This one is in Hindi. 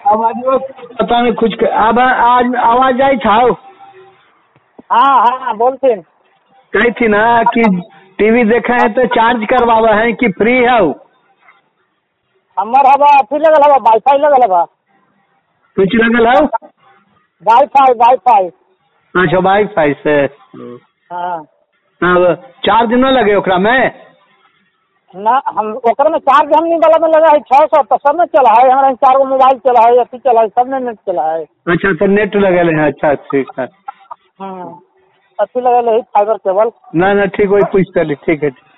आवाज पता नहीं कुछ अब आज आवाज आई था। हाँ हाँ बोलते कही थी ना कि टीवी देखा है तो चार्ज करवावा है कि फ्री है? हमार हवा अथी लगल हवा वाईफाई लगल हवा। कुछ लगल है? Wifi wifi. अच्छा वाईफाई से। हाँ अब चार्ज न लगे ओकरा में? ना हम ओकर में चार्ज हमनी वाला में लगा है 600 तो सब में चला है। हमारा 4 गो मोबाइल चला है, अथी चला है, सब में नेट चला है। अच्छा तो नेट लगल है। अच्छा ठीक है। अथी लगल है फाइबर केबल। ना ठीक वही पूछते ठीक है।